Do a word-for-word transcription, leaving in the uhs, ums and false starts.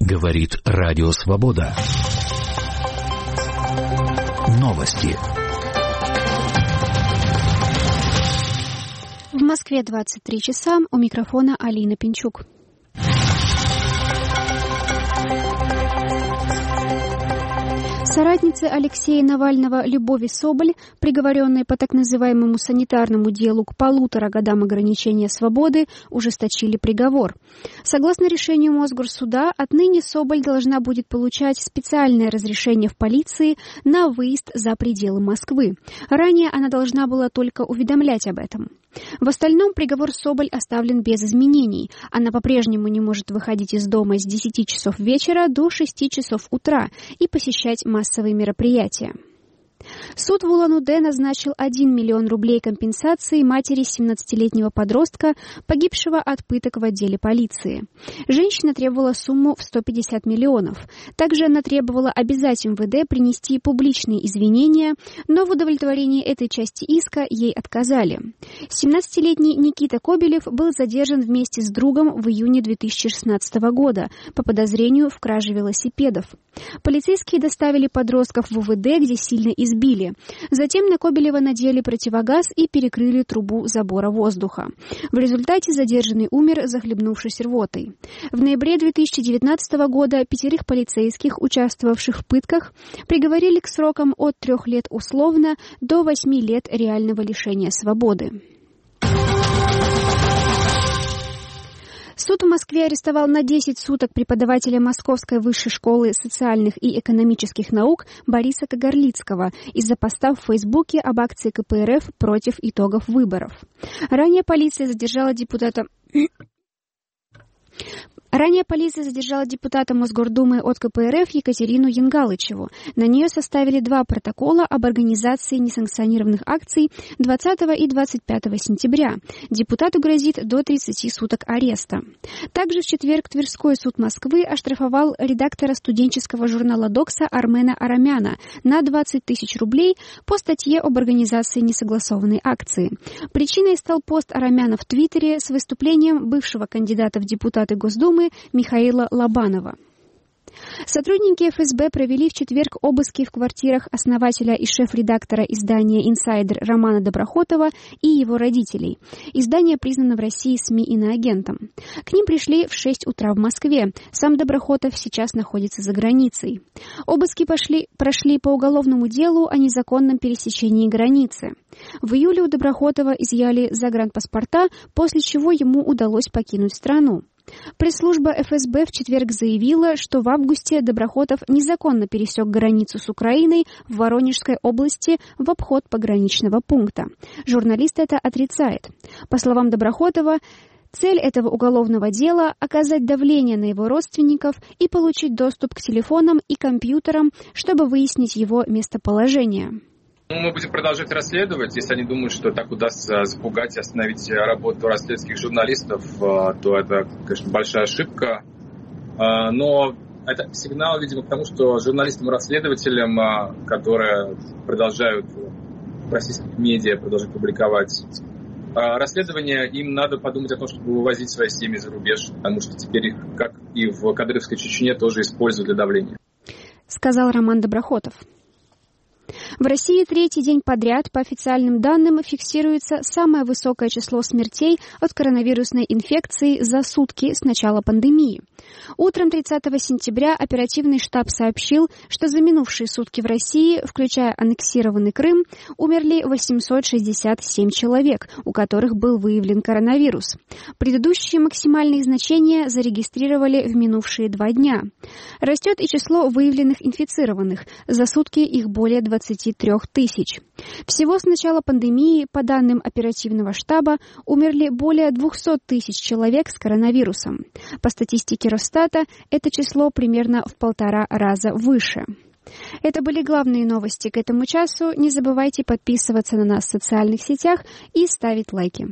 Говорит Радио Свобода. Новости. В Москве двадцать три часа. У микрофона Алина Пинчук. Соратницы Алексея Навального Любови Соболь, приговоренные по так называемому санитарному делу к полутора годам ограничения свободы, ужесточили приговор. Согласно решению Мосгорсуда, отныне Соболь должна будет получать специальное разрешение в полиции на выезд за пределы Москвы. Ранее она должна была только уведомлять об этом. В остальном приговор Соболь оставлен без изменений. Она по-прежнему не может выходить из дома с десяти часов вечера до шести часов утра и посещать массовые мероприятия. Суд в Улан-Удэ назначил один миллион рублей компенсации матери семнадцатилетнего подростка, погибшего от пыток в отделе полиции. Женщина требовала сумму в сто пятьдесят миллионов. Также она требовала обязать эм вэ дэ принести публичные извинения, но в удовлетворении этой части иска ей отказали. семнадцатилетний Никита Кобелев был задержан вместе с другом в июне две тысячи шестнадцатого года по подозрению в краже велосипедов. Полицейские доставили подростков в о вэ дэ, где сильно избили. Затем на Кобелева надели противогаз и перекрыли трубу забора воздуха. В результате задержанный умер, захлебнувшись рвотой. В ноябре две тысячи девятнадцатого года пятерых полицейских, участвовавших в пытках, приговорили к срокам от трех лет условно до восьми лет реального лишения свободы. Суд в Москве арестовал на десять суток преподавателя Московской высшей школы социальных и экономических наук Бориса Кагарлицкого из-за поста в Фейсбуке об акции ка пэ эр эф против итогов выборов. Ранее полиция задержала депутата... Ранее полиция задержала депутата Мосгордумы от ка пэ эр эф Екатерину Янгалычеву. На нее составили два протокола об организации несанкционированных акций двадцатого и двадцать пятого сентября. Депутату грозит до тридцати суток ареста. Также в четверг Тверской суд Москвы оштрафовал редактора студенческого журнала «Докса» Армена Арамяна на двадцать тысяч рублей по статье об организации несогласованной акции. Причиной стал пост Арамяна в Твиттере с выступлением бывшего кандидата в депутаты Госдумы Михаила Лобанова. Сотрудники эф эс бэ провели в четверг обыски в квартирах основателя и шеф-редактора издания «Инсайдер» Романа Доброхотова и его родителей. Издание признано в России СМИ иноагентом. К ним пришли в шесть утра в Москве. Сам Доброхотов сейчас находится за границей. Обыски пошли, прошли по уголовному делу о незаконном пересечении границы. В июле у Доброхотова изъяли загранпаспорта, после чего ему удалось покинуть страну. Пресс-служба эф эс бэ в четверг заявила, что в августе Доброхотов незаконно пересек границу с Украиной в Воронежской области в обход пограничного пункта. Журналист это отрицает. По словам Доброхотова, цель этого уголовного дела – оказать давление на его родственников и получить доступ к телефонам и компьютерам, чтобы выяснить его местоположение. Мы будем продолжать расследовать. Если они думают, что так удастся запугать и остановить работу расследовательских журналистов, то это, конечно, большая ошибка. Но это сигнал, видимо, к тому, что журналистам-расследователям, которые продолжают в российских медиа продолжать публиковать расследования, им надо подумать о том, чтобы вывозить свои семьи за рубеж, потому что теперь их, как и в Кадыровской Чечне, тоже используют для давления. Сказал Роман Доброхотов. В России третий день подряд, по официальным данным, фиксируется самое высокое число смертей от коронавирусной инфекции за сутки с начала пандемии. Утром тридцатого сентября оперативный штаб сообщил, что за минувшие сутки в России, включая аннексированный Крым, умерли восемьсот шестьдесят семь человек, у которых был выявлен коронавирус. Предыдущие максимальные значения зарегистрировали в минувшие два дня. Растет и число выявленных инфицированных. За сутки их более двадцати трёх тысяч. Всего с начала пандемии, по данным оперативного штаба, умерли более двухсот тысяч человек с коронавирусом. По статистике Росстата, это число примерно в полтора раза выше. Это были главные новости к этому часу. Не забывайте подписываться на нас в социальных сетях и ставить лайки.